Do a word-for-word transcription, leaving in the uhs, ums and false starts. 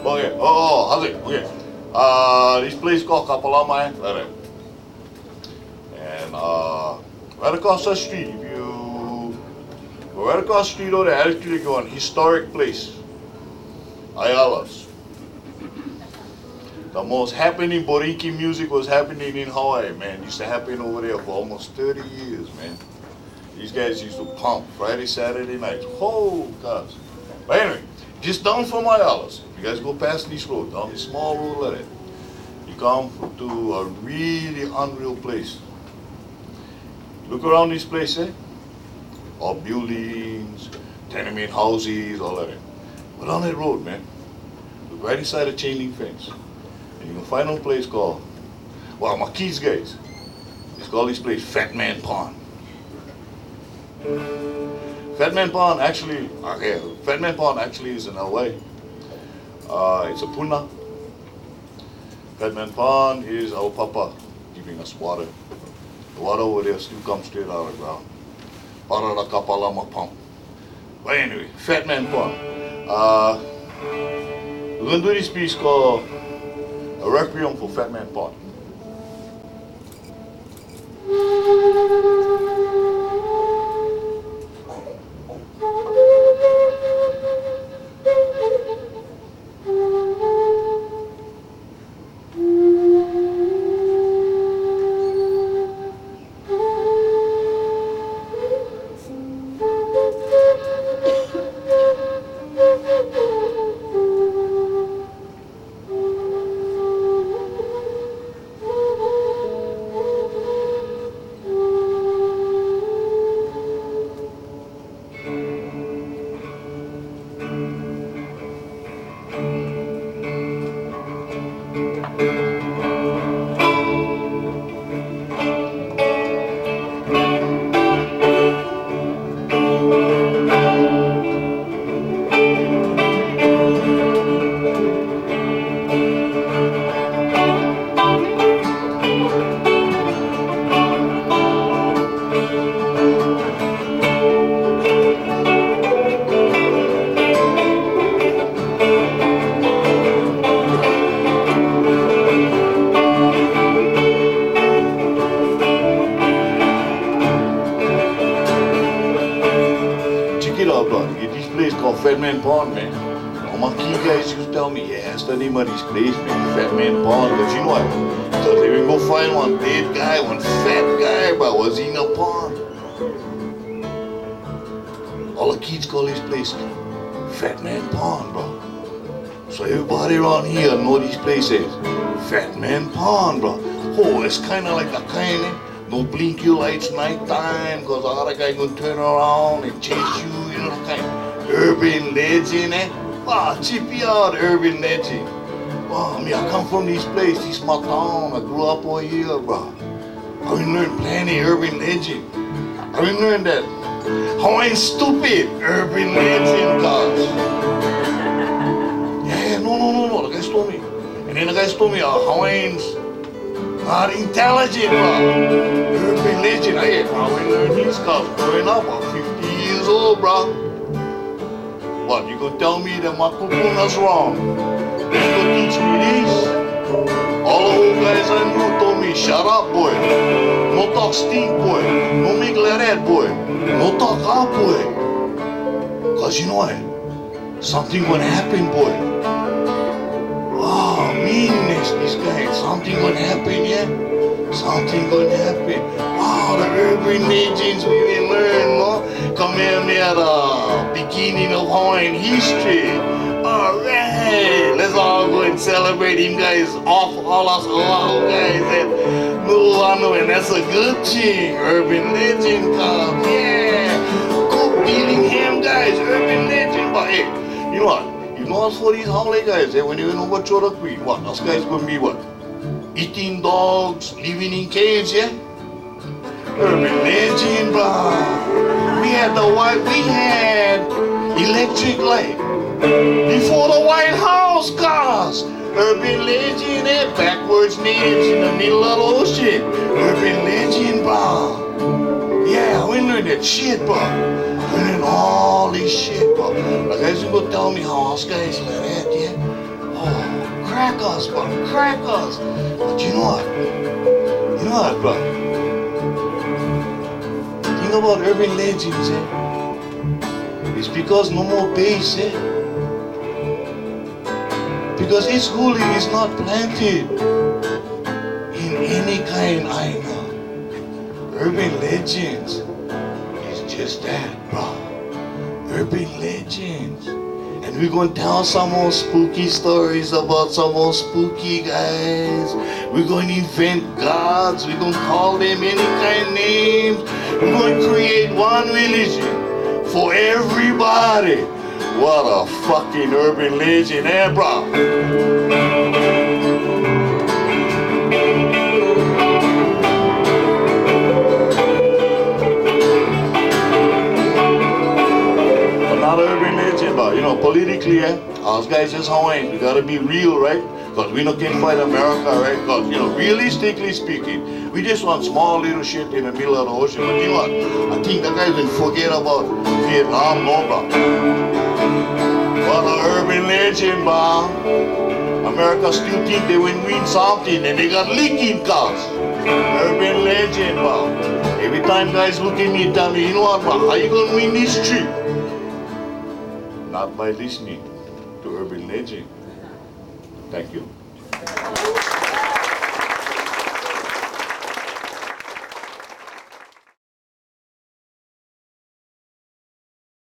Okay, oh, oh, how's it? Okay. Uh, this place called Kapalama, right? And uh, right across the street, if you go right across the street over there, actually go on historic place, Ayala's. The most happening Boriki music was happening in Hawaii, man. Used to happen over there for almost thirty years, man. These guys used to pump Friday, Saturday nights. Oh, gosh. But anyway, just down from Ayala's. You guys go past this road, down this small road like that. You come to a really unreal place. Look around this place, eh? All buildings, tenement houses, all of that. But on that road, man, look right inside a chain link fence. And you can find a place called, well, my kids guys, it's called this place Fat Man Pond. Fat Man Pond actually, okay, Fat Man Pond actually is in L A. Uh, it's a puna. Fat Man Pond is our papa giving us water. The water over there still comes straight out of the ground. Para the Kapalama pump. But anyway, Fat Man Pond. Uh, we're gonna do this piece called A Requiem for Fat Man Pond. Fat Man Pond, man. All my key guys used to tell me, yeah, that's the name of this place, man, Fat Man Pond. But you know what? Because they would go find one dead guy, one fat guy, but was he in a pond? All the kids call this place Fat Man Pond, bro. So everybody around here know these places. Fat Man Pond, bro. Oh, it's kind of like the kind, eh? No blink your lights nighttime, because the other guy gonna turn around and chase you, you know, the kind. Urban legend, eh? Wow, cheap out, urban legend. Wow, me, I come from this place, this my town. I grew up over here, bro. I been learning plenty urban legend. I been learning that Hawaiian stupid urban legend, gosh. Yeah, no, no, no, no. The guys told me. And then the guys told me, uh, Hawaiians not intelligent, bro. Urban legend. I ain't probably learned these guys growing up. I'm fifty years old, bro. What, you gonna tell me that my kukuna's wrong? You gonna teach me this? All the old guys I knew told me, shut up, boy. No talk stink, boy. No make like that, boy. No talk up, boy. Cause you know what? Something gonna happen, boy. Wow, meanness, this guy. Something gonna happen, yeah? Something gonna happen. Wow, the urban legends we will learn, no? Come here, me at the beginning of Hawaiian history. Alright, let's all go and celebrate him, guys. Off all us Oahu guys and Nuuanu, and that's a good thing. Urban legend comes, yeah. Cook Dillingham, guys, urban legend. But hey, you know what? You know us for these Haole guys, eh? When you know what Chora Queen, what? Us guys gonna be what? Eating dogs, living in caves, yeah? Urban legend, bro. We had the white, we had electric light before the White House, guys. Urban legend, eh? Backwards names in the middle of the ocean. Urban legend, bro. Yeah, we learned that shit, bro. We learned all this shit, bro. The guys are gonna tell me how us guys like that, yeah? Oh, crack us, bro, crack us. But you know what? You know what, bro? Think about urban legends, eh? It's because no more base, eh? Because this holy is not planted in any kind I know. Urban legends is just that, bro. Urban legends. And we're going to tell some more spooky stories about some more spooky guys. We're going to invent gods. We're going to call them any kind of names. We're going to create one religion for everybody. What a fucking urban legend, eh, bro? Another urban legend, but you know, politically, eh? Us guys just Hawaiians, we gotta be real, right? Because we don't can fight America, right? Because, you know, realistically speaking, we just want small little shit in the middle of the ocean. But you know what? I think the guys will forget about Vietnam, no, bro. What an urban legend, bro. America still think they will win something and they got leaking cars. Urban legend, bro. Every time guys look at me and tell me, you know what, bro, how you gonna win this trip? Not by listening to urban legend. Thank you.